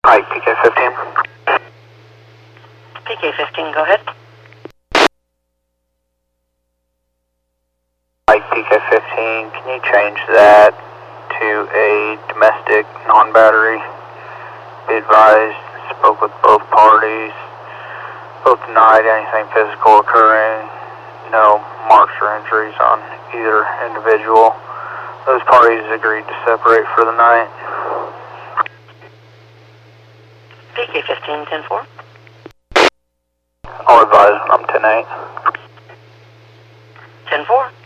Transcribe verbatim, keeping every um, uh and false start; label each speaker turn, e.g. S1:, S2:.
S1: Mike, P K fifteen.
S2: P K fifteen, go ahead.
S1: Mike, P K fifteen, can you change that to a domestic non-battery? Be advised, spoke with both parties, both denied anything physical occurring, no marks or injuries on either individual. Those parties agreed to separate for the night.
S2: P K fifteen, ten four.
S1: I'll advise when I'm ten eight.
S2: ten four.